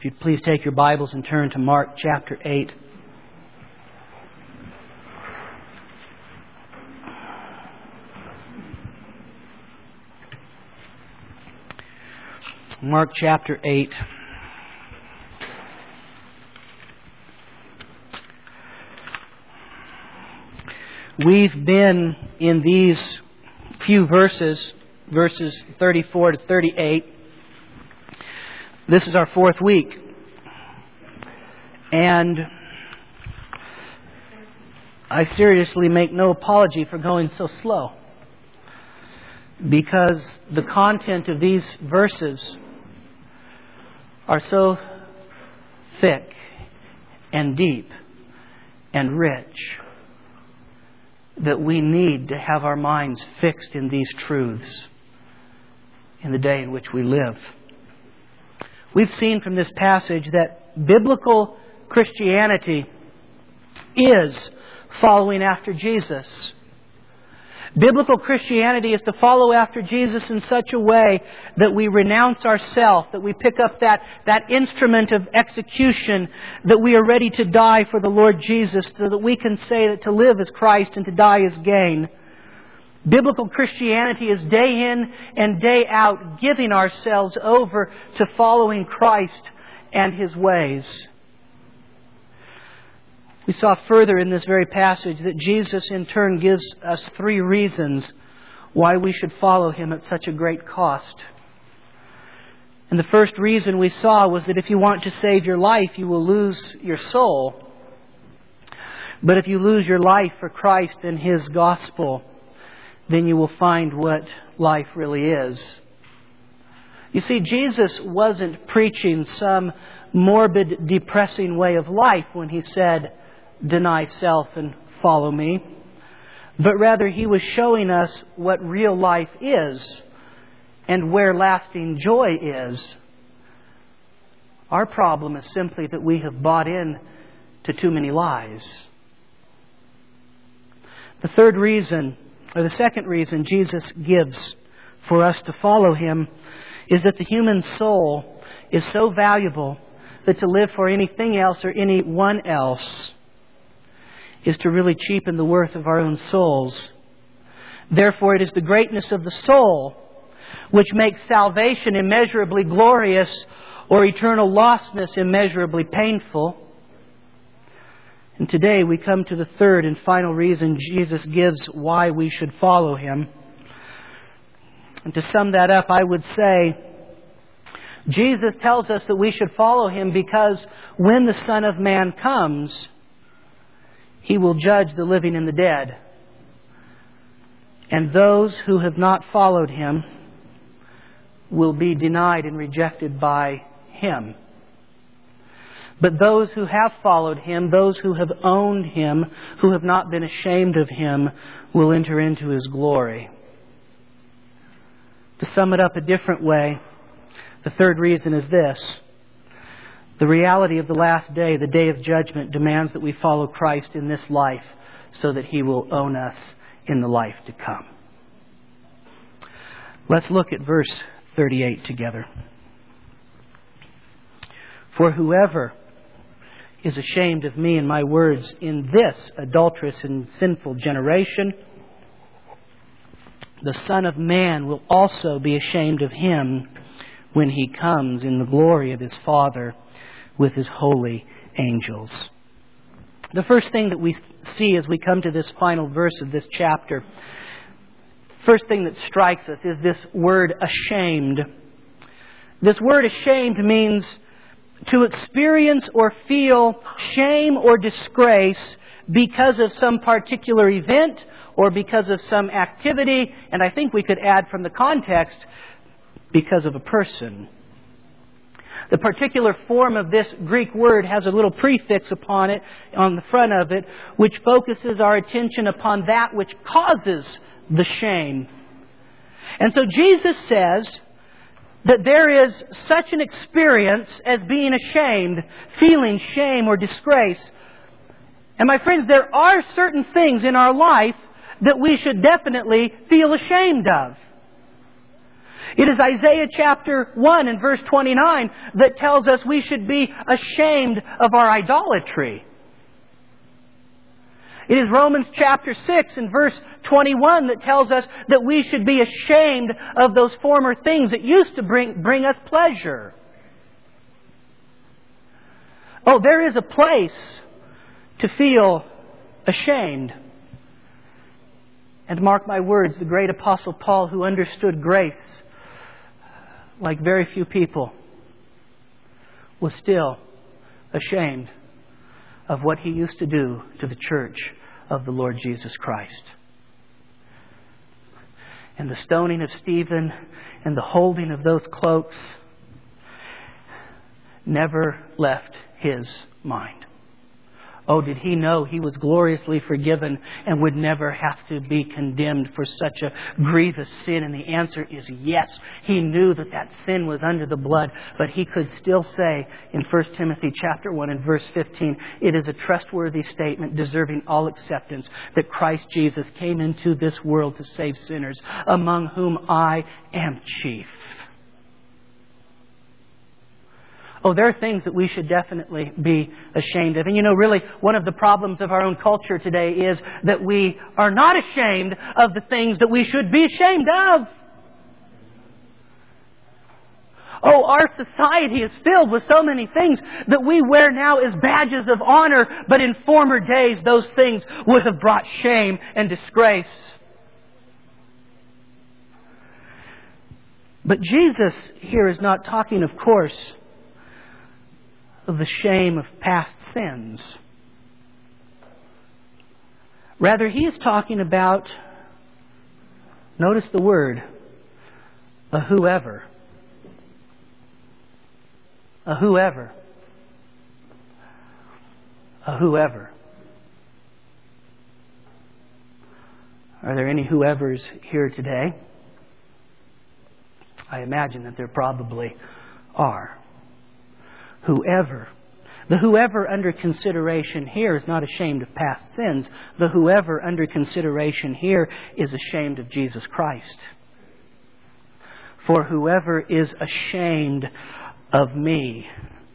If you'd please take your Bibles and turn to Mark chapter 8. Mark chapter 8. We've been in these few verses 34 to 38. This is our fourth week. And I seriously make no apology for going so slow, because the content of these verses are so thick and deep and rich that we need to have our minds fixed in these truths in the day in which we live. We've seen from this passage that biblical Christianity is following after Jesus. Biblical Christianity is to follow after Jesus in such a way that we renounce ourselves, that we pick up that instrument of execution, that we are ready to die for the Lord Jesus, so that we can say that to live is Christ and to die is gain. Biblical Christianity is day in and day out giving ourselves over to following Christ and His ways. We saw further in this very passage that Jesus in turn gives us three reasons why we should follow Him at such a great cost. And the first reason we saw was that if you want to save your life, you will lose your soul. But if you lose your life for Christ and His gospel, then you will find what life really is. You see, Jesus wasn't preaching some morbid, depressing way of life when He said, "Deny self and follow me." But rather, He was showing us what real life is and where lasting joy is. Our problem is simply that we have bought in to too many lies. The second reason Jesus gives for us to follow Him is that the human soul is so valuable that to live for anything else or anyone else is to really cheapen the worth of our own souls. Therefore, it is the greatness of the soul which makes salvation immeasurably glorious or eternal lostness immeasurably painful. And today we come to the third and final reason Jesus gives why we should follow Him. And to sum that up, I would say, Jesus tells us that we should follow Him because when the Son of Man comes, He will judge the living and the dead. And those who have not followed Him will be denied and rejected by Him. But those who have followed Him, those who have owned Him, who have not been ashamed of Him, will enter into His glory. To sum it up a different way, the third reason is this. The reality of the last day, the day of judgment, demands that we follow Christ in this life so that He will own us in the life to come. Let's look at verse 38 together. "For whoever is ashamed of me and my words in this adulterous and sinful generation, the Son of Man will also be ashamed of him when He comes in the glory of His Father with His holy angels." The first thing that we see as we come to this final verse of this chapter, first thing that strikes us is this word ashamed. This word ashamed means to experience or feel shame or disgrace because of some particular event or because of some activity, and I think we could add from the context, because of a person. The particular form of this Greek word has a little prefix upon it, on the front of it, which focuses our attention upon that which causes the shame. And so Jesus says that there is such an experience as being ashamed, feeling shame or disgrace. And my friends, there are certain things in our life that we should definitely feel ashamed of. It is Isaiah chapter 1 and verse 29 that tells us we should be ashamed of our idolatry. It is Romans chapter 6 and verse 21 that tells us that we should be ashamed of those former things that used to bring us pleasure. Oh, there is a place to feel ashamed. And mark my words, the great Apostle Paul, who understood grace like very few people, was still ashamed of what he used to do to the church of the Lord Jesus Christ. And the stoning of Stephen and the holding of those cloaks never left his mind. Oh, did he know he was gloriously forgiven and would never have to be condemned for such a grievous sin? And the answer is yes. He knew that that sin was under the blood, but he could still say in 1 Timothy chapter 1 and verse 15, it is a trustworthy statement deserving all acceptance that Christ Jesus came into this world to save sinners, among whom I am chief. Oh, there are things that we should definitely be ashamed of. And really, one of the problems of our own culture today is that we are not ashamed of the things that we should be ashamed of. Oh, our society is filled with so many things that we wear now as badges of honor, but in former days those things would have brought shame and disgrace. But Jesus here is not talking, of course, of the shame of past sins. Rather, he is talking about, notice the word, a whoever. A whoever. A whoever. Are there any whoever's here today? I imagine that there probably are. Whoever. The whoever under consideration here is not ashamed of past sins. The whoever under consideration here is ashamed of Jesus Christ. For whoever is ashamed of me.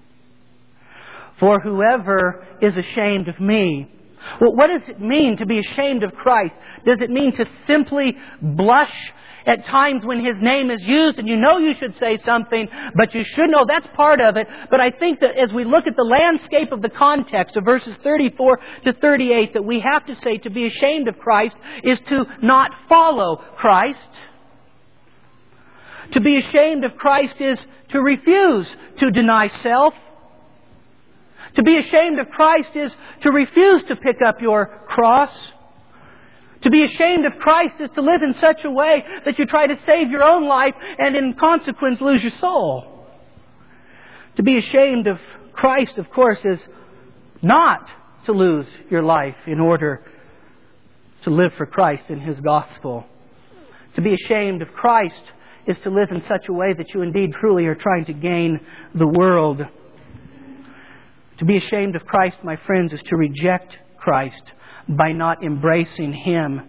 For whoever is ashamed of me. Well, what does it mean to be ashamed of Christ? Does it mean to simply blush at times when His name is used and you know you should say something, but you should know that's part of it? But I think that as we look at the landscape of the context of verses 34 to 38, that we have to say to be ashamed of Christ is to not follow Christ. To be ashamed of Christ is to refuse to deny self. To be ashamed of Christ is to refuse to pick up your cross. To be ashamed of Christ is to live in such a way that you try to save your own life and in consequence lose your soul. To be ashamed of Christ, of course, is not to lose your life in order to live for Christ and His gospel. To be ashamed of Christ is to live in such a way that you indeed truly are trying to gain the world. To be ashamed of Christ, my friends, is to reject Christ by not embracing Him.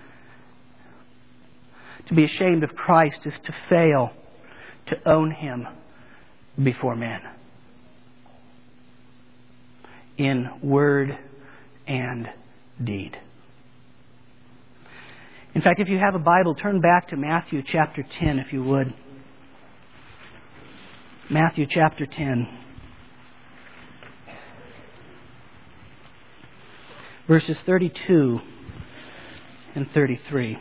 To be ashamed of Christ is to fail to own Him before men, in word and deed. In fact, if you have a Bible, turn back to Matthew chapter 10, if you would. Matthew chapter 10. Verses 32 and 33.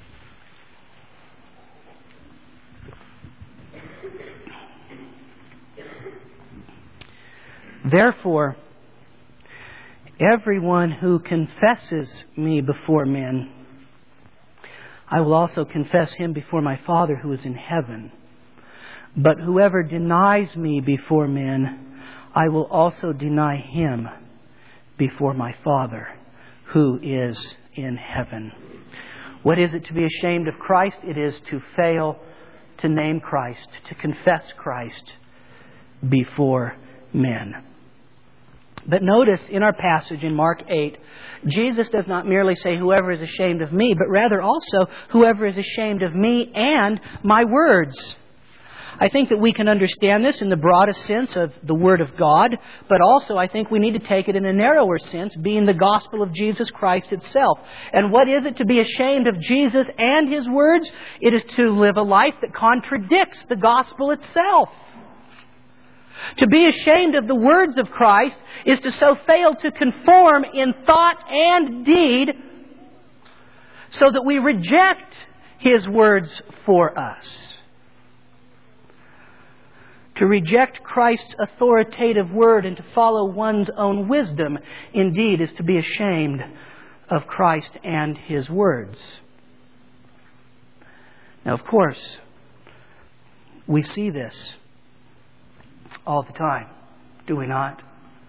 Therefore, everyone who confesses me before men, I will also confess him before my Father who is in heaven. But whoever denies me before men, I will also deny him before my Father who is in heaven. What is it to be ashamed of Christ? It is to fail to name Christ, to confess Christ before men. But notice in our passage in Mark 8, Jesus does not merely say, whoever is ashamed of me, but rather also, whoever is ashamed of me and my words. I think that we can understand this in the broadest sense of the Word of God, but also I think we need to take it in a narrower sense, being the gospel of Jesus Christ itself. And what is it to be ashamed of Jesus and His words? It is to live a life that contradicts the gospel itself. To be ashamed of the words of Christ is to so fail to conform in thought and deed so that we reject His words for us. To reject Christ's authoritative word and to follow one's own wisdom, indeed, is to be ashamed of Christ and His words. Now, of course, we see this all the time, do we not?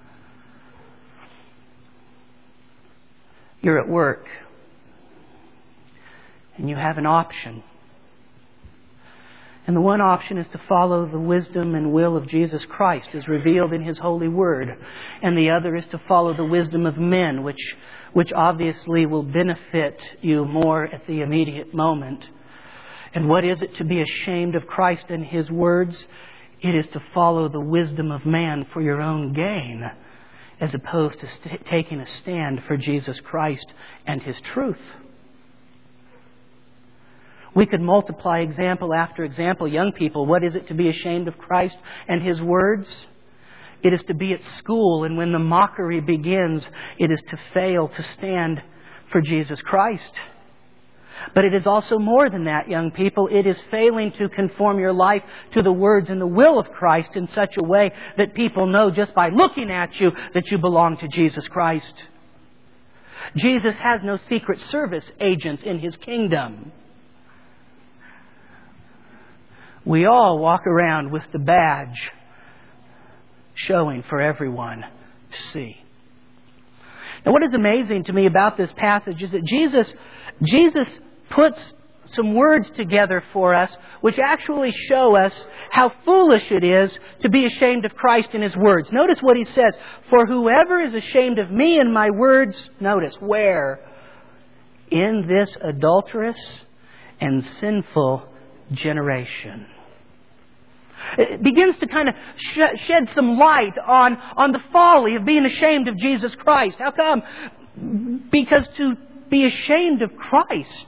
You're at work and you have an option. And the one option is to follow the wisdom and will of Jesus Christ as revealed in His holy word. And the other is to follow the wisdom of men, which obviously will benefit you more at the immediate moment. And what is it to be ashamed of Christ and His words? It is to follow the wisdom of man for your own gain, as opposed to taking a stand for Jesus Christ and His truth. We could multiply example after example. Young people, what is it to be ashamed of Christ and His words? It is to be at school, and when the mockery begins, it is to fail to stand for Jesus Christ. But it is also more than that, young people. It is failing to conform your life to the words and the will of Christ in such a way that people know just by looking at you that you belong to Jesus Christ. Jesus has no secret service agents in His kingdom. We all walk around with the badge showing for everyone to see. Now, what is amazing to me about this passage is that Jesus puts some words together for us which actually show us how foolish it is to be ashamed of Christ and His words. Notice what He says. For whoever is ashamed of me and my words, notice, where? In this adulterous and sinful generation. It begins to kind of shed some light on the folly of being ashamed of Jesus Christ. How come? Because to be ashamed of Christ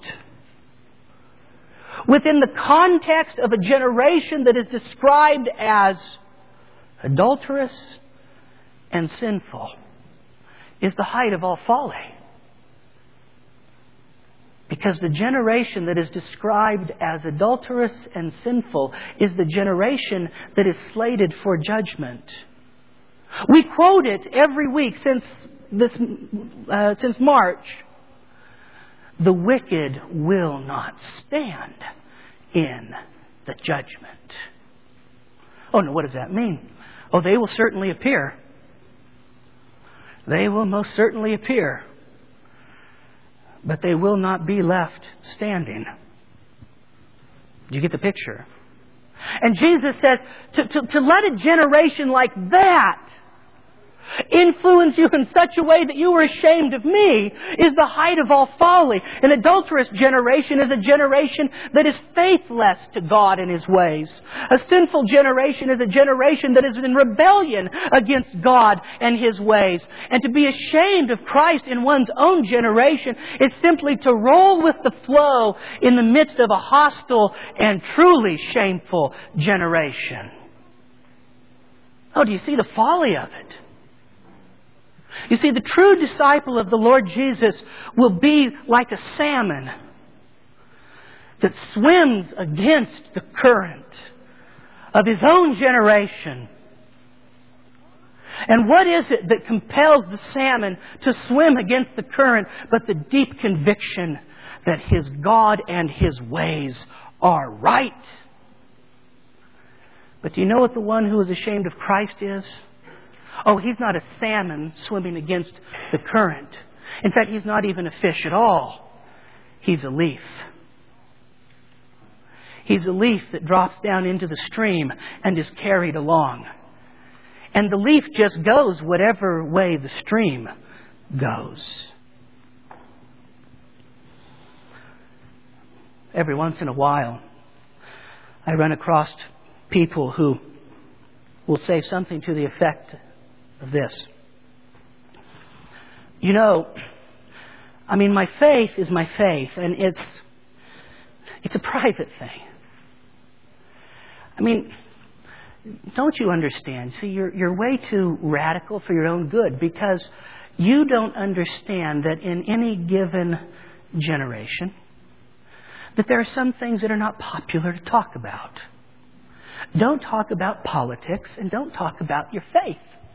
within the context of a generation that is described as adulterous and sinful is the height of all folly. Because the generation that is described as adulterous and sinful is the generation that is slated for judgment. We quote it every week since March. The wicked will not stand in the judgment. Oh, no, what does that mean? Oh, they will certainly appear. They will most certainly appear. But they will not be left standing. Do you get the picture? And Jesus says, to let a generation like that influence you in such a way that you are ashamed of me is the height of all folly. An adulterous generation is a generation that is faithless to God and His ways. A sinful generation is a generation that is in rebellion against God and His ways. And to be ashamed of Christ in one's own generation is simply to roll with the flow in the midst of a hostile and truly shameful generation. Oh, do you see the folly of it? You see, the true disciple of the Lord Jesus will be like a salmon that swims against the current of his own generation. And what is it that compels the salmon to swim against the current but the deep conviction that his God and His ways are right? But do you know what the one who is ashamed of Christ is? Oh, he's not a salmon swimming against the current. In fact, he's not even a fish at all. He's a leaf. He's a leaf that drops down into the stream and is carried along. And the leaf just goes whatever way the stream goes. Every once in a while, I run across people who will say something to the effect of this. You know, my faith is my faith, and it's a private thing. Don't you understand? See, you're way too radical for your own good, because you don't understand that in any given generation, that there are some things that are not popular to talk about. Don't talk about politics, and don't talk about your faith.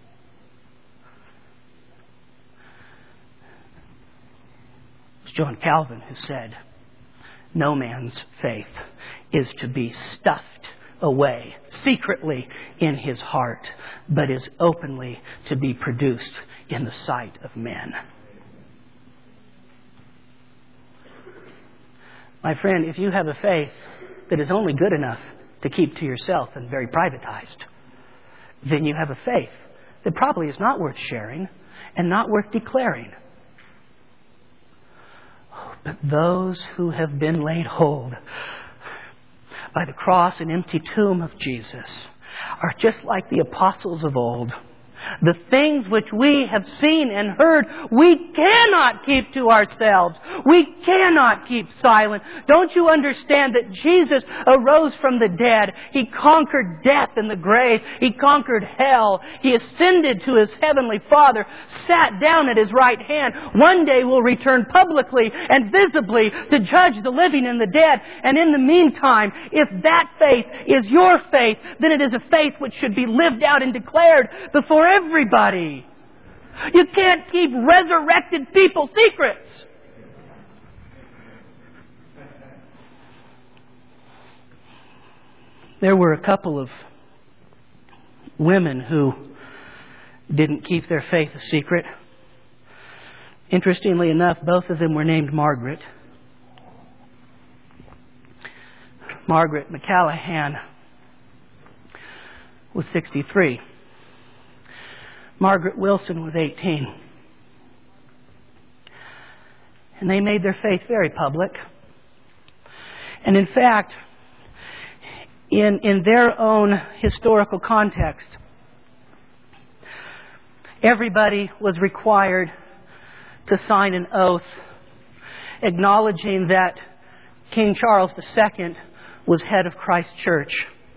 It was John Calvin who said, "No man's faith is to be stuffed away secretly in his heart, but is openly to be produced in the sight of men." My friend, if you have a faith that is only good enough to keep to yourself and very privatized, then you have a faith that probably is not worth sharing and not worth declaring. But those who have been laid hold by the cross and empty tomb of Jesus are just like the apostles of old. The things which we have seen and heard, we cannot keep to ourselves. We cannot keep silent. Don't you understand that Jesus arose from the dead? He conquered death and the grave. He conquered hell. He ascended to His heavenly Father, sat down at His right hand. One day will return publicly and visibly to judge the living and the dead. And in the meantime, if that faith is your faith, then it is a faith which should be lived out and declared before everybody. You can't keep resurrected people's secrets. There were a couple of women who didn't keep their faith a secret. Interestingly enough, both of them were named Margaret. Margaret McCallaghan was 63. Margaret Wilson was 18. And they made their faith very public. And in fact, in their own historical context, everybody was required to sign an oath acknowledging that King Charles II was head of Christ Church.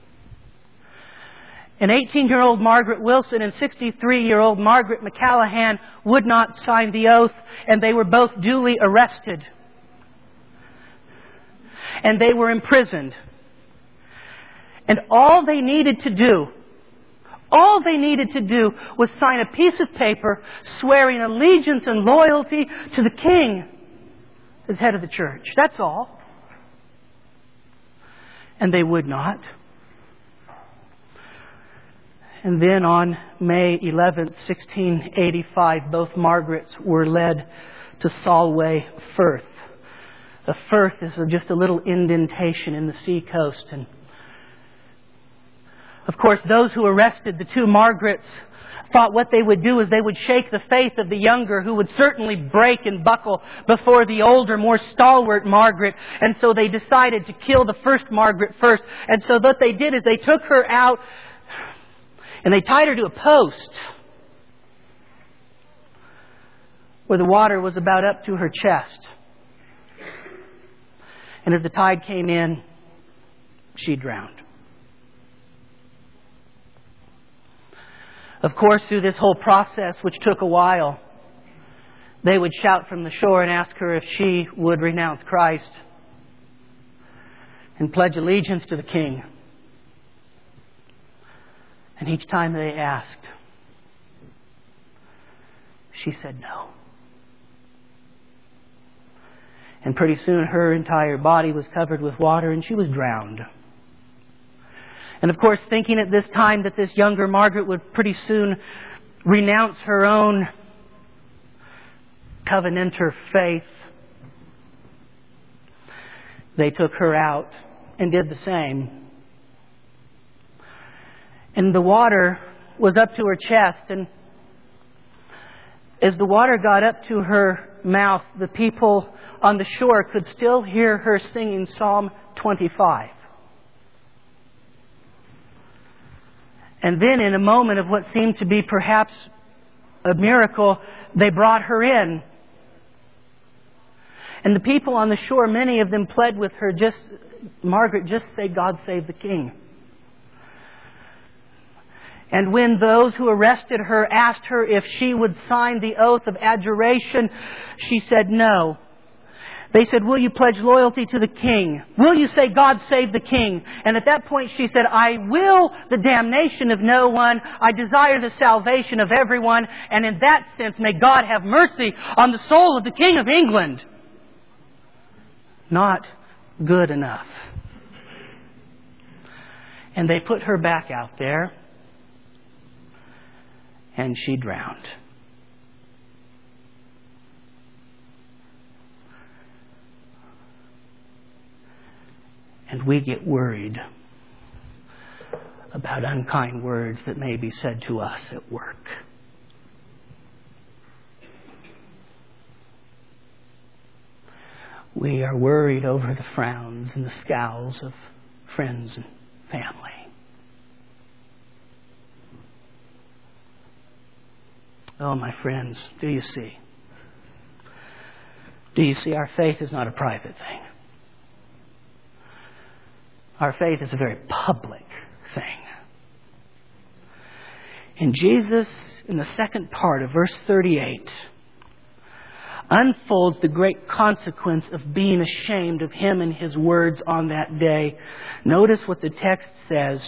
And 18-year-old Margaret Wilson and 63-year-old Margaret McCallaghan would not sign the oath, and they were both duly arrested. And they were imprisoned. And all they needed to do was sign a piece of paper swearing allegiance and loyalty to the King as head of the church. That's all. And they would not. And then on May 11th, 1685, both Margarets were led to Solway Firth. The Firth is just a little indentation in the sea coast. And of course, those who arrested the two Margarets thought what they would do is they would shake the faith of the younger, who would certainly break and buckle before the older, more stalwart Margaret. And so they decided to kill the first Margaret first. And so what they did is they took her out and they tied her to a post where the water was about up to her chest. And as the tide came in, she drowned. Of course, through this whole process, which took a while, they would shout from the shore and ask her if she would renounce Christ and pledge allegiance to the King. And each time they asked, she said no. And pretty soon her entire body was covered with water and she was drowned. And of course, thinking at this time that this younger Margaret would pretty soon renounce her own covenanter faith, they took her out and did the same. And the water was up to her chest, and as the water got up to her mouth, the people on the shore could still hear her singing Psalm 25. And then, in a moment of what seemed to be perhaps a miracle, they brought her in. And the people on the shore, many of them pled with her, Margaret, just say, God save the King. And when those who arrested her asked her if she would sign the oath of adjuration, she said no. They said, will you pledge loyalty to the King? Will you say, God save the King? And at that point she said, I will the damnation of no one. I desire the salvation of everyone. And in that sense, may God have mercy on the soul of the King of England. Not good enough. And they put her back out there. And she drowned. And we get worried about unkind words that may be said to us at work. We are worried over the frowns and the scowls of friends and family. Oh, my friends, do you see? Do you see our faith is not a private thing? Our faith is a very public thing. And Jesus, in the second part of verse 38, unfolds the great consequence of being ashamed of Him and His words on that day. Notice what the text says.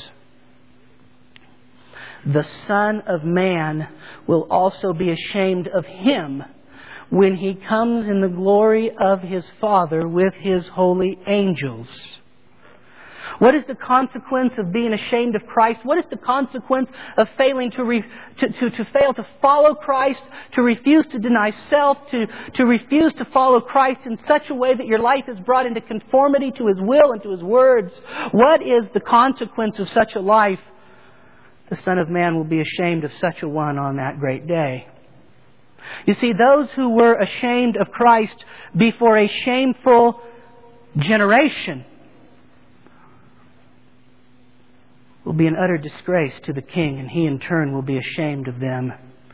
The Son of Man will also be ashamed of Him when He comes in the glory of His Father with His holy angels. What is the consequence of being ashamed of Christ? What is the consequence of failing to fail to follow Christ, to refuse to deny self, to refuse to follow Christ in such a way that your life is brought into conformity to His will and to His words? What is the consequence of such a life? The Son of Man will be ashamed of such a one on that great day. You see, those who were ashamed of Christ before a shameful generation will be an utter disgrace to the King, and He in turn will be ashamed of them.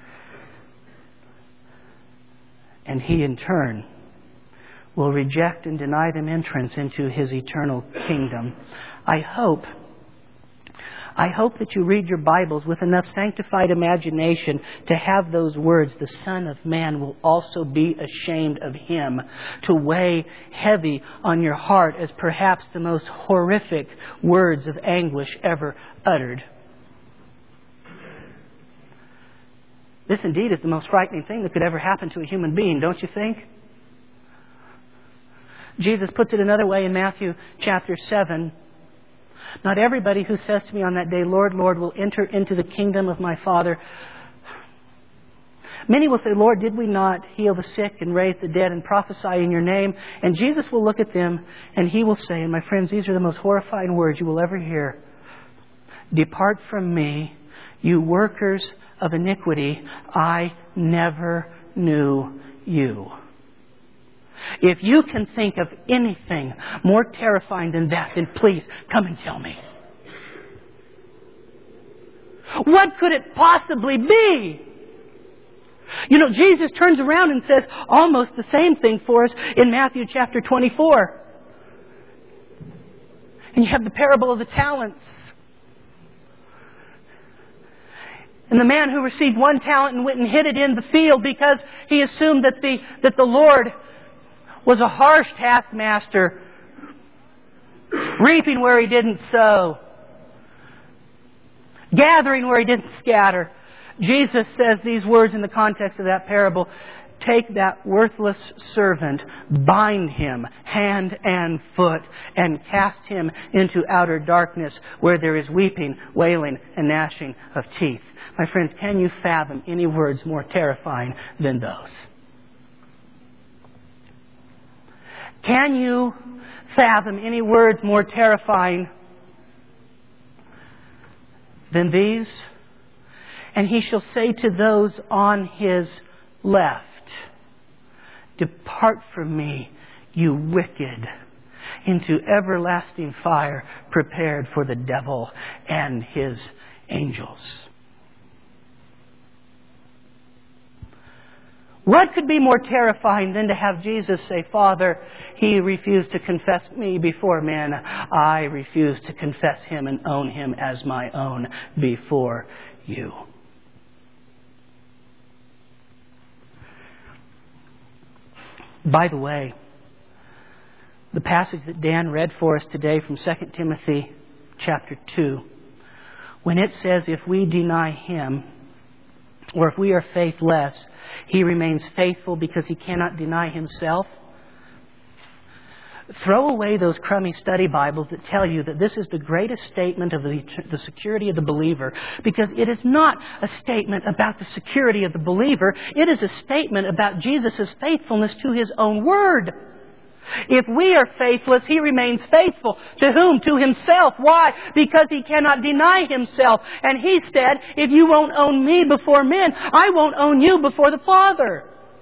And He in turn will reject and deny them entrance into His eternal kingdom. I hope that you read your Bibles with enough sanctified imagination to have those words, the Son of Man will also be ashamed of Him, to weigh heavy on your heart as perhaps the most horrific words of anguish ever uttered. This indeed is the most frightening thing that could ever happen to a human being, don't you think? Jesus puts it another way in Matthew chapter 7. Not everybody who says to me on that day, Lord, Lord, will enter into the kingdom of my Father. Many will say, Lord, did we not heal the sick and raise the dead and prophesy in your name? And Jesus will look at them and He will say, and my friends, these are the most horrifying words you will ever hear. Depart from me, you workers of iniquity. I never knew you. If you can think of anything more terrifying than that, then please come and tell me. What could it possibly be? You know, Jesus turns around and says almost the same thing for us in Matthew chapter 24. And you have the parable of the talents. And the man who received 1 talent and went and hid it in the field because he assumed that the Lord was a harsh taskmaster, reaping where He didn't sow, gathering where He didn't scatter. Jesus says these words in the context of that parable. Take that worthless servant, bind him hand and foot, and cast him into outer darkness where there is weeping, wailing, and gnashing of teeth. My friends, can you fathom any words more terrifying than those? Can you fathom any words more terrifying than these? And He shall say to those on His left, depart from me, you wicked, into everlasting fire prepared for the devil and his angels. What could be more terrifying than to have Jesus say, Father, he refused to confess me before men. I refuse to confess him and own him as my own before you. By the way, the passage that Dan read for us today from 2 Timothy chapter 2, when it says if we deny him, or if we are faithless, he remains faithful because he cannot deny himself. Throw away those crummy study Bibles that tell you that this is the greatest statement of the security of the believer, because it is not a statement about the security of the believer. It is a statement about Jesus' faithfulness to His own Word. If we are faithless, He remains faithful. To whom? To Himself. Why? Because He cannot deny Himself. And He said, if you won't own me before men, I won't own you before the Father.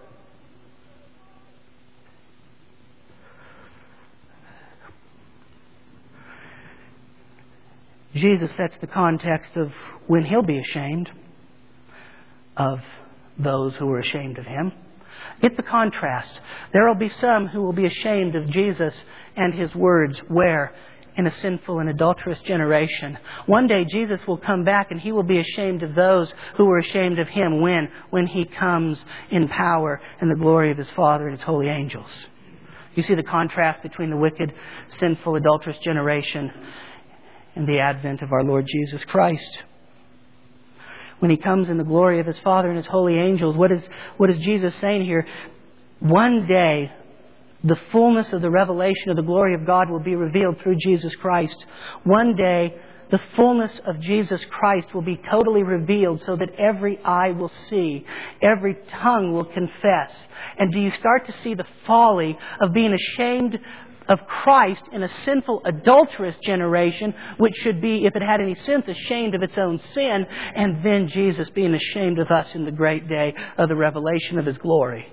Jesus sets the context of when He'll be ashamed of those who are ashamed of Him. Get the contrast. There will be some who will be ashamed of Jesus and His words. Where? In a sinful and adulterous generation. One day Jesus will come back and He will be ashamed of those who were ashamed of Him. When? When He comes in power and the glory of His Father and His holy angels. You see the contrast between the wicked, sinful, adulterous generation and the advent of our Lord Jesus Christ. When He comes in the glory of His Father and His holy angels, what is Jesus saying here? One day, the fullness of the revelation of the glory of God will be revealed through Jesus Christ. One day, the fullness of Jesus Christ will be totally revealed so that every eye will see, every tongue will confess. And do you start to see the folly of being ashamed of Christ in a sinful, adulterous generation, which should be, if it had any sense, ashamed of its own sin, and then Jesus being ashamed of us in the great day of the revelation of His glory?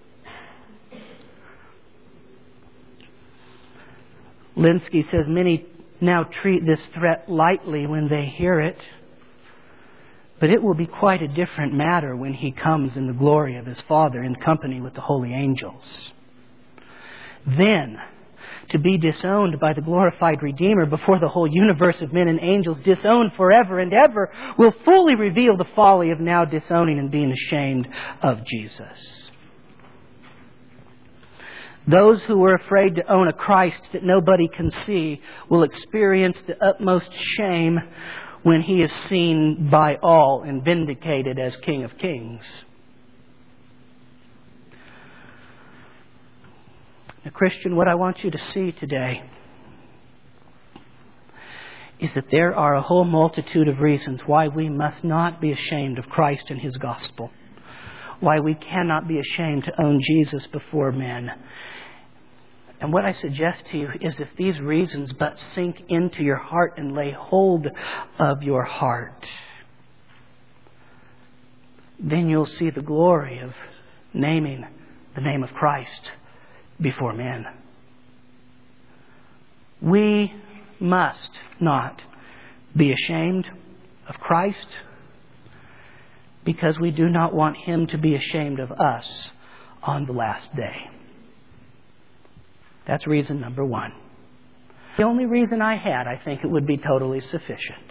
Linsky says many now treat this threat lightly when they hear it, but it will be quite a different matter when He comes in the glory of His Father in company with the holy angels. Then, to be disowned by the glorified Redeemer before the whole universe of men and angels, disowned forever and ever, will fully reveal the folly of now disowning and being ashamed of Jesus. Those who were afraid to own a Christ that nobody can see will experience the utmost shame when He is seen by all and vindicated as King of Kings. Now, Christian, what I want you to see today is that there are a whole multitude of reasons why we must not be ashamed of Christ and His gospel. Why we cannot be ashamed to own Jesus before men. And what I suggest to you is if these reasons but sink into your heart and lay hold of your heart, then you'll see the glory of naming the name of Christ before men. We must not be ashamed of Christ because we do not want Him to be ashamed of us on the last day. That's reason number one. The only reason I had, I think it would be totally sufficient.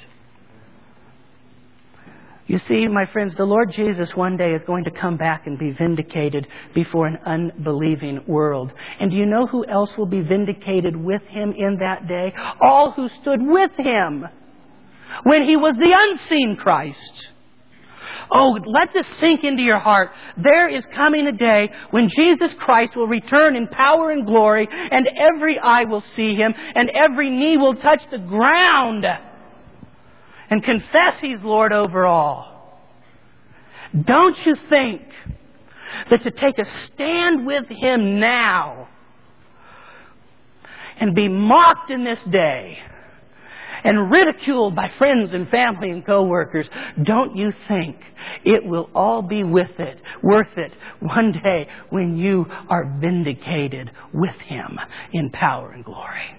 You see, my friends, the Lord Jesus one day is going to come back and be vindicated before an unbelieving world. And do you know who else will be vindicated with Him in that day? All who stood with Him when He was the unseen Christ. Oh, let this sink into your heart. There is coming a day when Jesus Christ will return in power and glory, and every eye will see Him, and every knee will touch the ground and confess He's Lord over all. Don't you think that to take a stand with Him now and be mocked in this day and ridiculed by friends and family and co-workers, don't you think it will all be worth it one day when you are vindicated with Him in power and glory?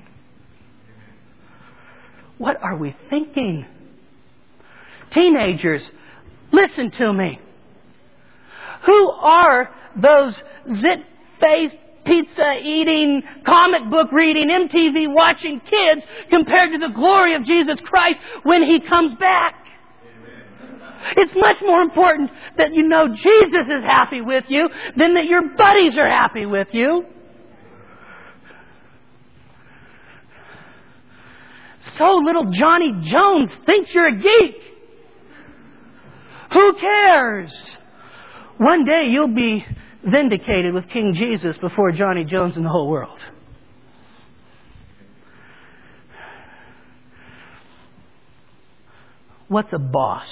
What are we thinking? Teenagers, listen to me. Who are those zit-faced, pizza-eating, comic book reading, MTV watching kids compared to the glory of Jesus Christ when He comes back? It's much more important that you know Jesus is happy with you than that your buddies are happy with you. So little Johnny Jones thinks you're a geek. Who cares? One day you'll be vindicated with King Jesus before Johnny Jones and the whole world. What's a boss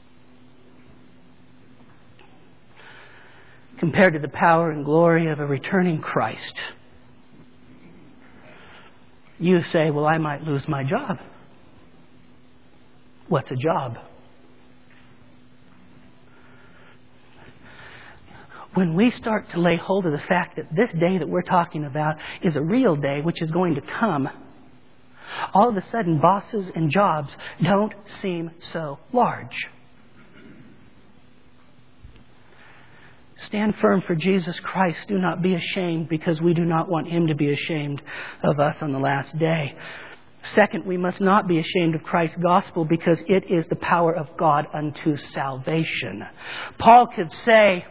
compared to the power and glory of a returning Christ? You say, well, I might lose my job. What's a job? When we start to lay hold of the fact that this day that we're talking about is a real day which is going to come, all of a sudden bosses and jobs don't seem so large. Stand firm for Jesus Christ. Do not be ashamed, because we do not want Him to be ashamed of us on the last day. Second, we must not be ashamed of Christ's gospel, because it is the power of God unto salvation. Paul could say,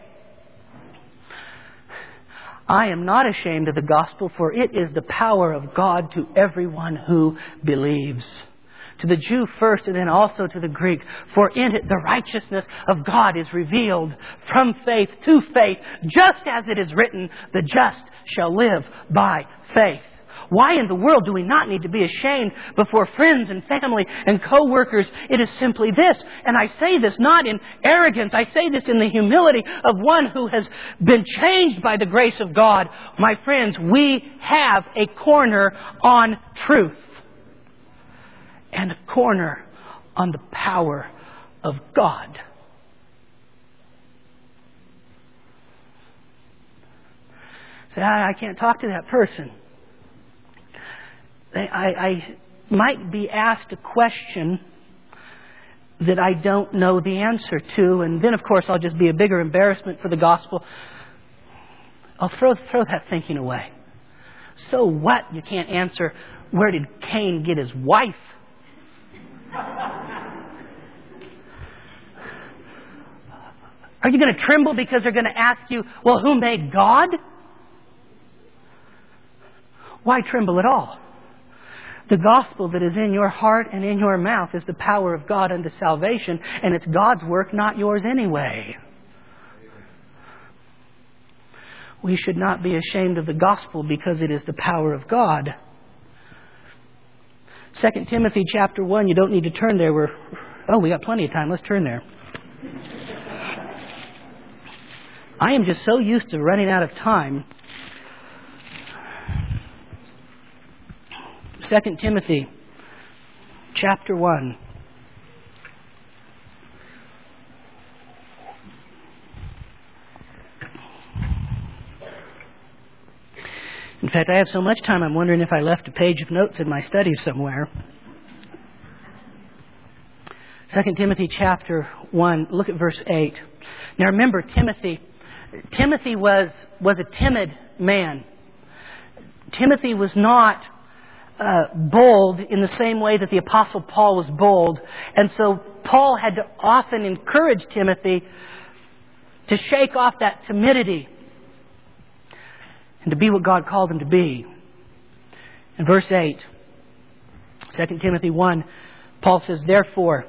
I am not ashamed of the gospel, for it is the power of God to everyone who believes. To the Jew first, and then also to the Greek. For in it the righteousness of God is revealed from faith to faith, just as it is written, the just shall live by faith. Why in the world do we not need to be ashamed before friends and family and co-workers? It is simply this, and I say this not in arrogance, I say this in the humility of one who has been changed by the grace of God. My friends, we have a corner on truth and a corner on the power of God. Say, I can't talk to that person. I might be asked a question that I don't know the answer to, and then, of course, I'll just be a bigger embarrassment for the gospel. I'll throw that thinking away. So what? You can't answer, where did Cain get his wife? Are you going to tremble because they're going to ask you, well, who made God? Why tremble at all? The gospel that is in your heart and in your mouth is the power of God unto salvation, and it's God's work, not yours anyway. We should not be ashamed of the gospel, because it is the power of God. 2 Timothy chapter 1, you don't need to turn there. We got plenty of time. Let's turn there. I am just so used to running out of time. 2 Timothy chapter 1. In fact, I have so much time, I'm wondering if I left a page of notes in my studies somewhere. 2 Timothy chapter 1, look at verse 8. Now remember, Timothy was a timid man. Timothy was not bold in the same way that the Apostle Paul was bold. And so Paul had to often encourage Timothy to shake off that timidity and to be what God called him to be. In verse 8, 2 Timothy 1, Paul says, therefore,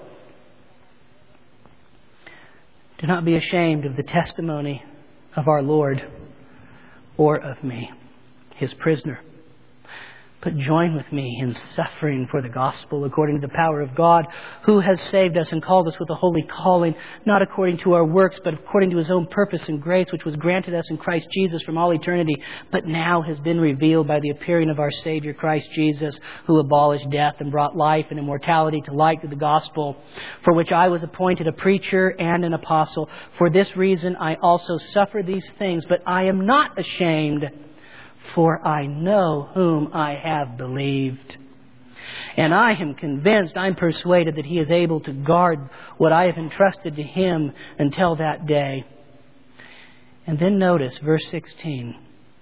do not be ashamed of the testimony of our Lord or of me, His prisoner, but join with me in suffering for the gospel according to the power of God, who has saved us and called us with a holy calling, not according to our works, but according to His own purpose and grace, which was granted us in Christ Jesus from all eternity, but now has been revealed by the appearing of our Savior Christ Jesus, who abolished death and brought life and immortality to light through the gospel, for which I was appointed a preacher and an apostle. For this reason I also suffer these things, but I am not ashamed, for I know whom I have believed. And I am convinced, I'm persuaded that He is able to guard what I have entrusted to Him until that day. And then notice verse 16.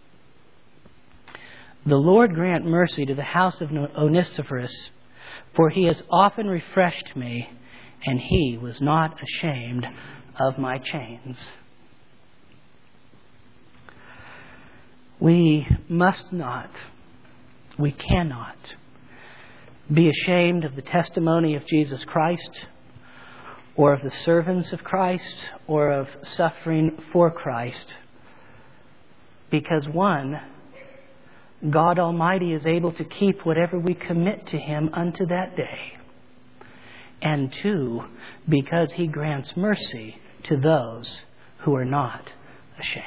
The Lord grant mercy to the house of Onesiphorus, for he has often refreshed me, and he was not ashamed of my chains. We must not, we cannot be ashamed of the testimony of Jesus Christ, or of the servants of Christ, or of suffering for Christ. Because one, God Almighty is able to keep whatever we commit to Him unto that day. And two, because He grants mercy to those who are not ashamed.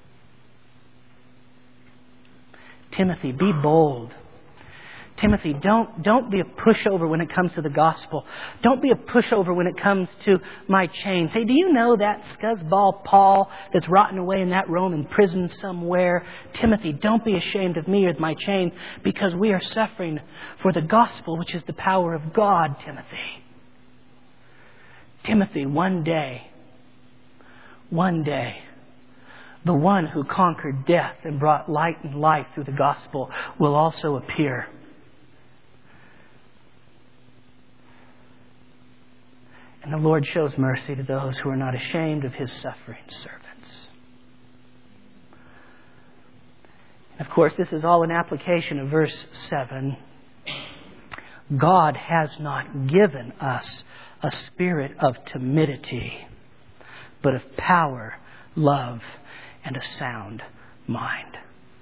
Timothy, be bold. Timothy, don't be a pushover when it comes to the gospel. Don't be a pushover when it comes to my chains. Hey, do you know that scuzzball Paul that's rotting away in that Roman prison somewhere? Timothy, don't be ashamed of me or my chains, because we are suffering for the gospel, which is the power of God, Timothy. Timothy, one day, the one who conquered death and brought light and life through the gospel will also appear. And the Lord shows mercy to those who are not ashamed of His suffering servants. Of course, this is all an application of verse 7. God has not given us a spirit of timidity, but of power, love, and a sound mind.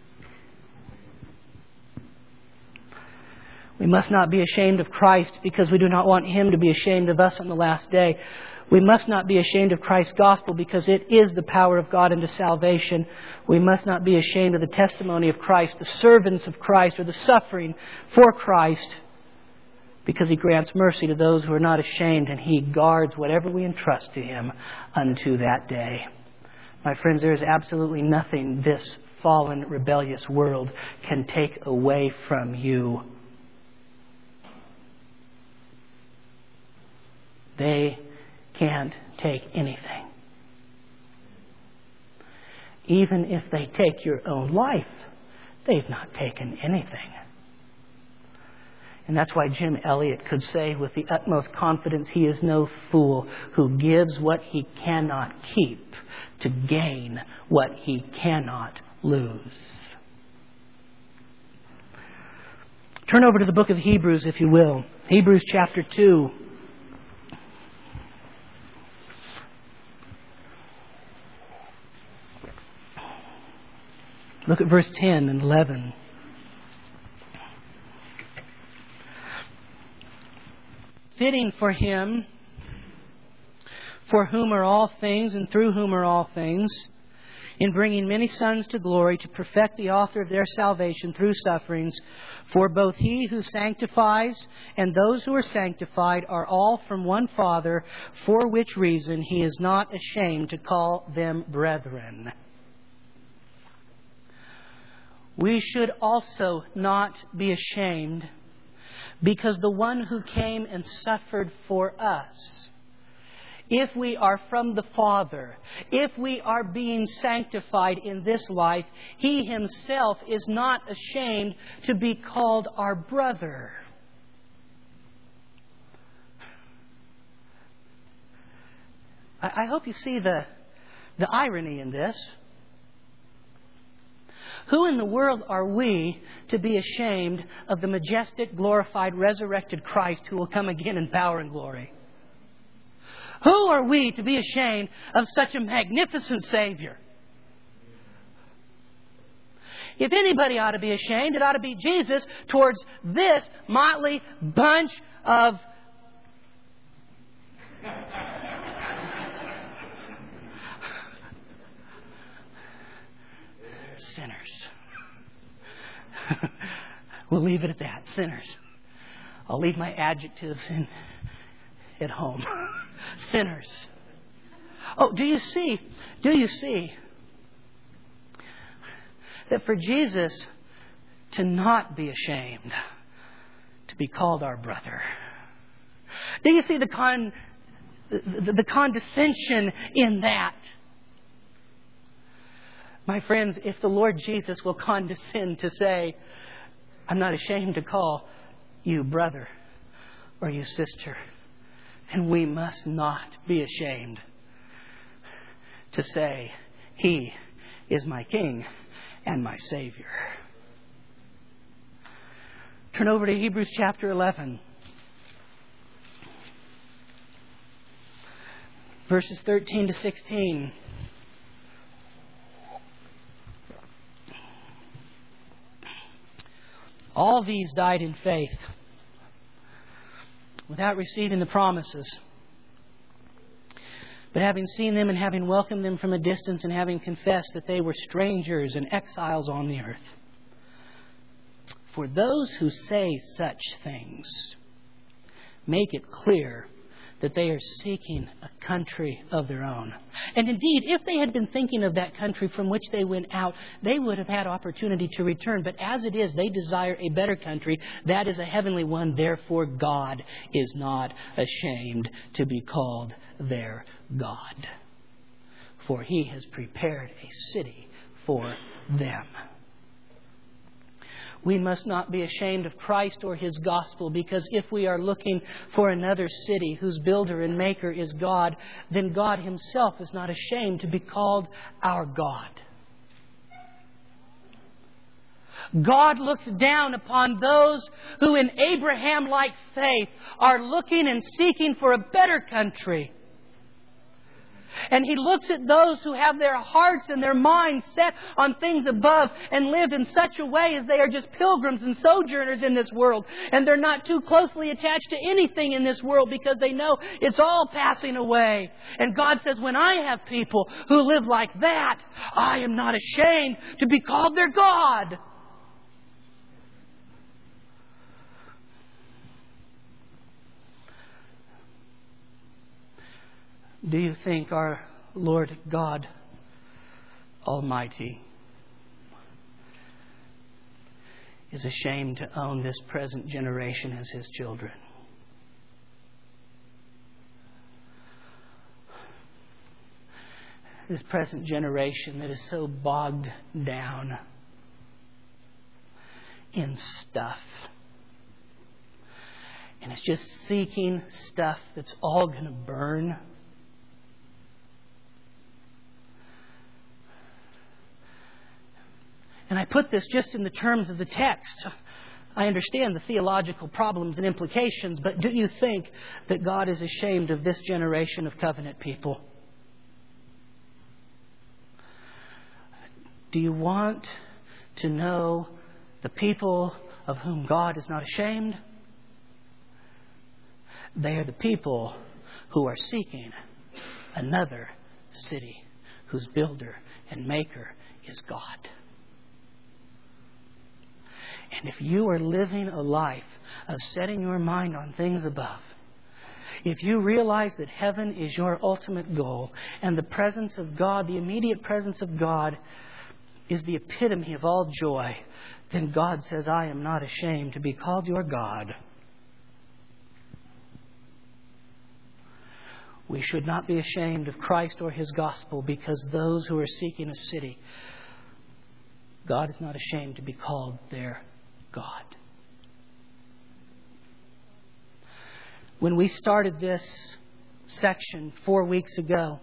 We must not be ashamed of Christ because we do not want Him to be ashamed of us on the last day. We must not be ashamed of Christ's gospel because it is the power of God unto salvation. We must not be ashamed of the testimony of Christ, the servants of Christ, or the suffering for Christ, because He grants mercy to those who are not ashamed, and He guards whatever we entrust to Him unto that day. My friends, there is absolutely nothing this fallen, rebellious world can take away from you. They can't take anything. Even if they take your own life, they've not taken anything. And that's why Jim Elliot could say with the utmost confidence, he is no fool who gives what he cannot keep to gain what he cannot lose. Turn over to the book of Hebrews, if you will. Hebrews chapter 2. Look at verse 10 and 11. Fitting for Him, for whom are all things and through whom are all things, in bringing many sons to glory, to perfect the author of their salvation through sufferings. For both He who sanctifies and those who are sanctified are all from one Father, for which reason He is not ashamed to call them brethren. We should also not be ashamed, because the one who came and suffered for us, if we are from the Father, if we are being sanctified in this life, He Himself is not ashamed to be called our brother. I hope you see the irony in this. Who in the world are we to be ashamed of the majestic, glorified, resurrected Christ who will come again in power and glory? Who are we to be ashamed of such a magnificent Savior? If anybody ought to be ashamed, it ought to be Jesus towards this motley bunch of sinners. We'll leave it at that. Sinners. I'll leave my adjectives at home. Sinners. Oh, do you see that for Jesus to not be ashamed to be called our brother? Do you see the condescension in that? My friends, if the Lord Jesus will condescend to say, I'm not ashamed to call you brother or you sister, then we must not be ashamed to say, He is my King and my Savior. Turn over to Hebrews chapter 11. Verses 13 to 16. All these died in faith, without receiving the promises. But having seen them and having welcomed them from a distance and having confessed that they were strangers and exiles on the earth. For those who say such things make it clear that they are seeking a country of their own. And indeed, if they had been thinking of that country from which they went out, they would have had opportunity to return. But as it is, they desire a better country, that is a heavenly one. Therefore, God is not ashamed to be called their God. For He has prepared a city for them. We must not be ashamed of Christ or His gospel, because if we are looking for another city whose builder and maker is God, then God Himself is not ashamed to be called our God. God looks down upon those who in Abraham-like faith are looking and seeking for a better country. And He looks at those who have their hearts and their minds set on things above and live in such a way as they are just pilgrims and sojourners in this world. And they're not too closely attached to anything in this world because they know it's all passing away. And God says, when I have people who live like that, I am not ashamed to be called their God. Do you think our Lord God Almighty is ashamed to own this present generation as His children? This present generation that is so bogged down in stuff. And it's just seeking stuff that's all going to burn. And I put this just in the terms of the text. I understand the theological problems and implications, but do you think that God is ashamed of this generation of covenant people? Do you want to know the people of whom God is not ashamed? They are the people who are seeking another city whose builder and maker is God. And if you are living a life of setting your mind on things above, if you realize that heaven is your ultimate goal and the presence of God, the immediate presence of God, is the epitome of all joy, then God says, I am not ashamed to be called your God. We should not be ashamed of Christ or His gospel, because those who are seeking a city, God is not ashamed to be called their God. When we started this section 4 weeks ago,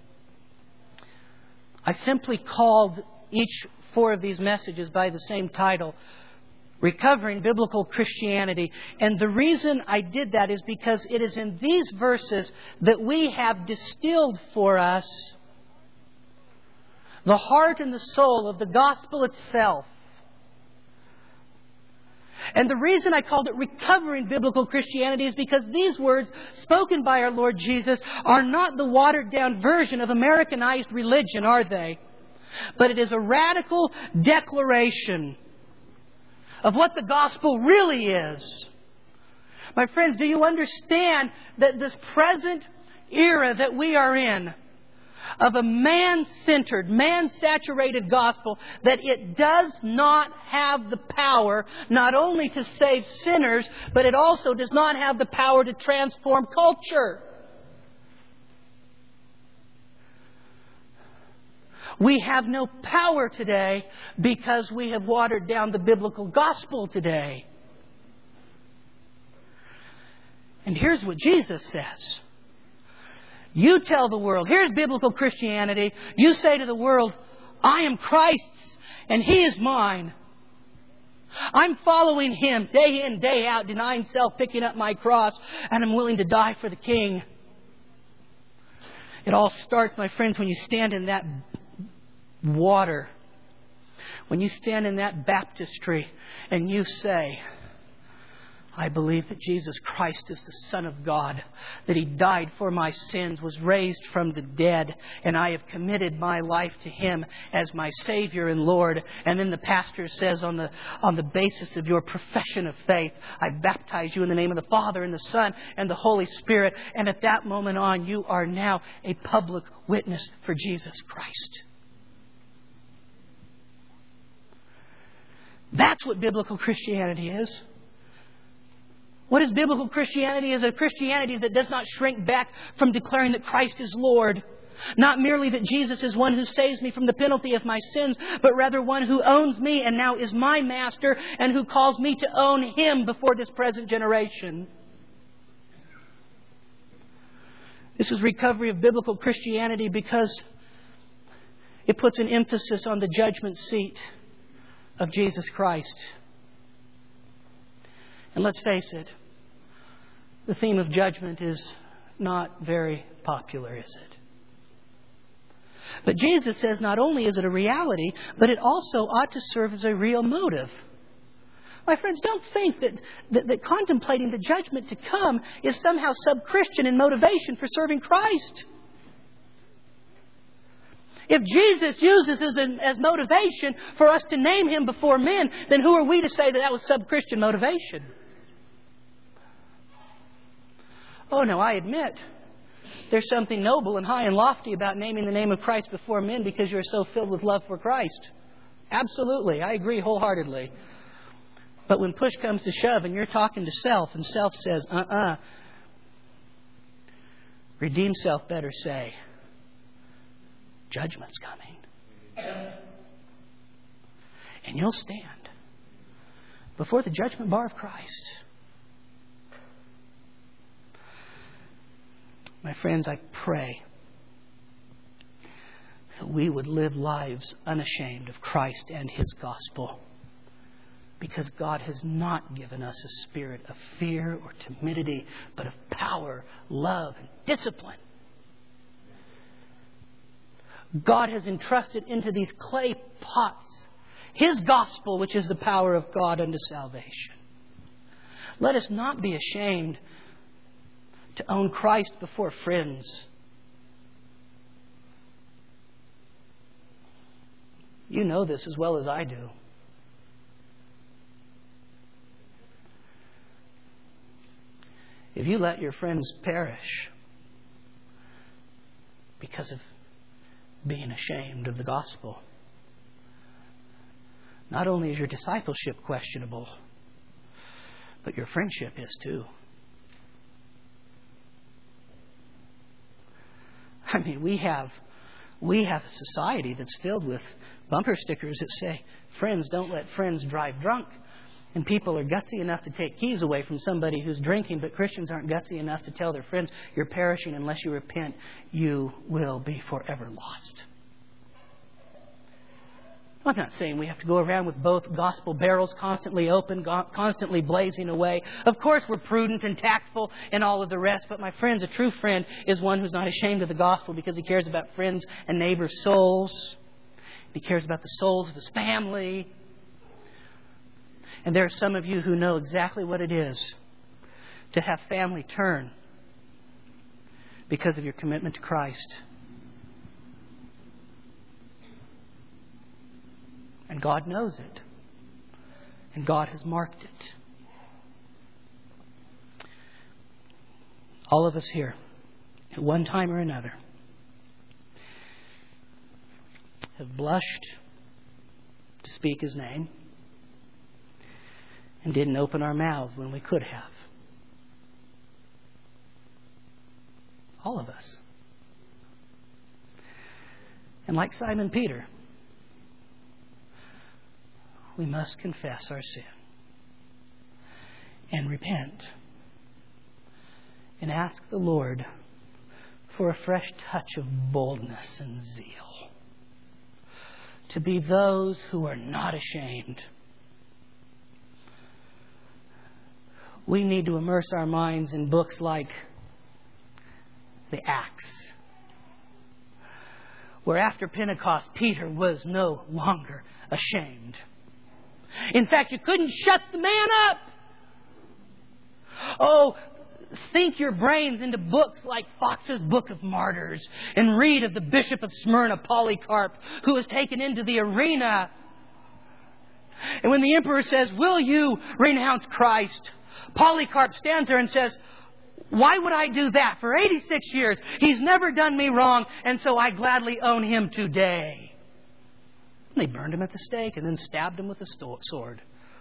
I simply called each 4 of these messages by the same title, Recovering Biblical Christianity. And the reason I did that is because it is in these verses that we have distilled for us the heart and the soul of the gospel itself. And the reason I called it recovering biblical Christianity is because these words spoken by our Lord Jesus are not the watered down version of Americanized religion, are they? But it is a radical declaration of what the gospel really is. My friends, do you understand that this present era that we are in, of a man-centered, man-saturated gospel, that it does not have the power not only to save sinners, but it also does not have the power to transform culture? We have no power today because we have watered down the biblical gospel today. And here's what Jesus says. You tell the world, here's biblical Christianity. You say to the world, I am Christ's and He is mine. I'm following Him day in, day out, denying self, picking up my cross, and I'm willing to die for the King. It all starts, my friends, when you stand in that water, when you stand in that baptistry and you say, I believe that Jesus Christ is the Son of God, that He died for my sins, was raised from the dead, and I have committed my life to Him as my Savior and Lord. And then the pastor says, on the basis of your profession of faith, I baptize you in the name of the Father and the Son and the Holy Spirit. And at that moment on, you are now a public witness for Jesus Christ. That's what biblical Christianity is. What is biblical Christianity? Is a Christianity that does not shrink back from declaring that Christ is Lord. Not merely that Jesus is one who saves me from the penalty of my sins, but rather one who owns me and now is my master and who calls me to own Him before this present generation. This is recovery of biblical Christianity because it puts an emphasis on the judgment seat of Jesus Christ. And let's face it, the theme of judgment is not very popular, is it? But Jesus says not only is it a reality, but it also ought to serve as a real motive. My friends, don't think that contemplating the judgment to come is somehow sub-Christian in motivation for serving Christ. If Jesus uses this as motivation for us to name Him before men, then who are we to say that was sub-Christian motivation? Oh no, I admit there's something noble and high and lofty about naming the name of Christ before men because you're so filled with love for Christ. Absolutely, I agree wholeheartedly. But when push comes to shove and you're talking to self and self says, redeemed self better say, judgment's coming. And you'll stand before the judgment bar of Christ. My friends, I pray that we would live lives unashamed of Christ and His gospel. Because God has not given us a spirit of fear or timidity, but of power, love, and discipline. God has entrusted into these clay pots His gospel, which is the power of God unto salvation. Let us not be ashamed to own Christ before friends. You know this as well as I do. If you let your friends perish because of being ashamed of the gospel, not only is your discipleship questionable, but your friendship is too. I mean, we have a society that's filled with bumper stickers that say, friends, don't let friends drive drunk. And people are gutsy enough to take keys away from somebody who's drinking, but Christians aren't gutsy enough to tell their friends, you're perishing unless you repent, you will be forever lost. I'm not saying we have to go around with both gospel barrels constantly open, constantly blazing away. Of course, we're prudent and tactful and all of the rest. But my friends, a true friend is one who's not ashamed of the gospel because he cares about friends and neighbors' souls. He cares about the souls of his family. And there are some of you who know exactly what it is to have family turn because of your commitment to Christ. And God knows it. And God has marked it. All of us here, at one time or another, have blushed to speak His name and didn't open our mouths when we could have. All of us. And like Simon Peter, we must confess our sin and repent and ask the Lord for a fresh touch of boldness and zeal to be those who are not ashamed. We need to immerse our minds in books like the Acts, where after Pentecost, Peter was no longer ashamed. In fact, you couldn't shut the man up. Oh, sink your brains into books like Fox's Book of Martyrs and read of the Bishop of Smyrna, Polycarp, who was taken into the arena. And when the emperor says, "Will you renounce Christ?" Polycarp stands there and says, "Why would I do that? For 86 years, He's never done me wrong, and so I gladly own Him today." And they burned Him at the stake and then stabbed Him with a sword.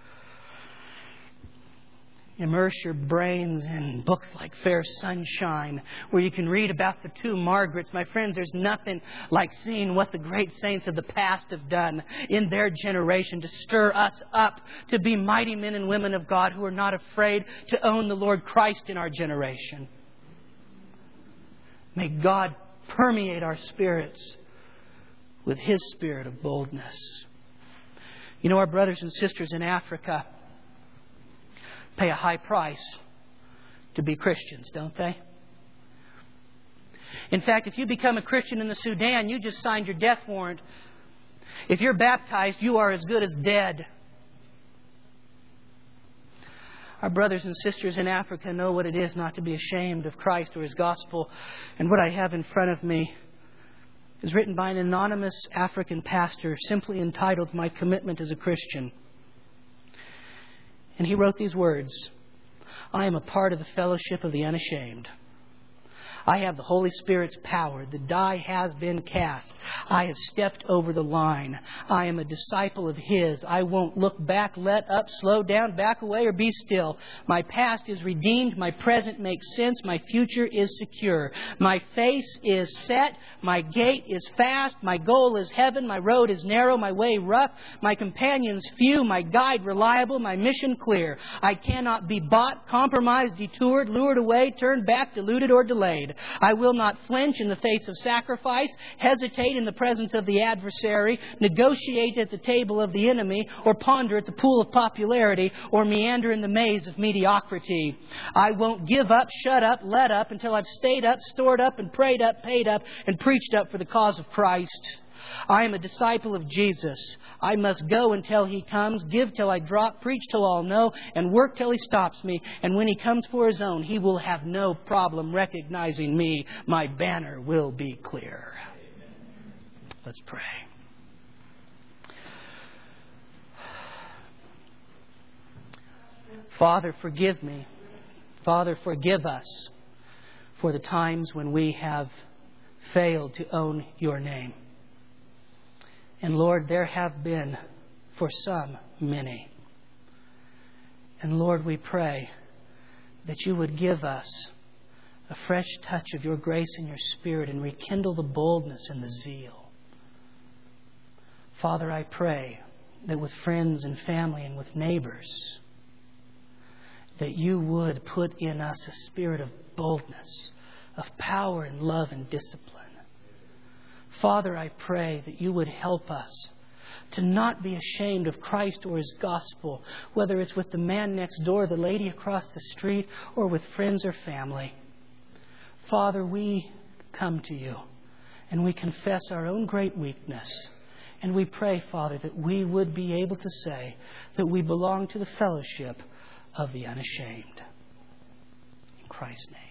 Immerse your brains in books like Fair Sunshine, where you can read about the two Margarets. My friends, there's nothing like seeing what the great saints of the past have done in their generation to stir us up to be mighty men and women of God who are not afraid to own the Lord Christ in our generation. May God permeate our spirits with His spirit of boldness. You know, our brothers and sisters in Africa pay a high price to be Christians, don't they? In fact, if you become a Christian in the Sudan, you just signed your death warrant. If you're baptized, you are as good as dead. Our brothers and sisters in Africa know what it is not to be ashamed of Christ or His gospel. And what I have in front of me is written by an anonymous African pastor, simply entitled, "My Commitment as a Christian." And he wrote these words: "I am a part of the fellowship of the unashamed. I have the Holy Spirit's power. The die has been cast. I have stepped over the line. I am a disciple of His. I won't look back, let up, slow down, back away, or be still. My past is redeemed. My present makes sense. My future is secure. My face is set. My gate is fast. My goal is heaven. My road is narrow. My way rough. My companions few. My guide reliable. My mission clear. I cannot be bought, compromised, detoured, lured away, turned back, deluded, or delayed. I will not flinch in the face of sacrifice, hesitate in the presence of the adversary, negotiate at the table of the enemy, or ponder at the pool of popularity, or meander in the maze of mediocrity. I won't give up, shut up, let up until I've stayed up, stored up, and prayed up, paid up, and preached up for the cause of Christ. I am a disciple of Jesus. I must go until He comes, give till I drop, preach till all know, and work till He stops me. And when He comes for His own, He will have no problem recognizing me. My banner will be clear." Let's pray. Father, forgive me. Father, forgive us for the times when we have failed to own Your name. And Lord, there have been, for some, many. And Lord, we pray that You would give us a fresh touch of Your grace and Your Spirit and rekindle the boldness and the zeal. Father, I pray that with friends and family and with neighbors, that You would put in us a spirit of boldness, of power and love and discipline. Father, I pray that You would help us to not be ashamed of Christ or His gospel, whether it's with the man next door, the lady across the street, or with friends or family. Father, we come to You and we confess our own great weakness. And we pray, Father, that we would be able to say that we belong to the fellowship of the unashamed. In Christ's name.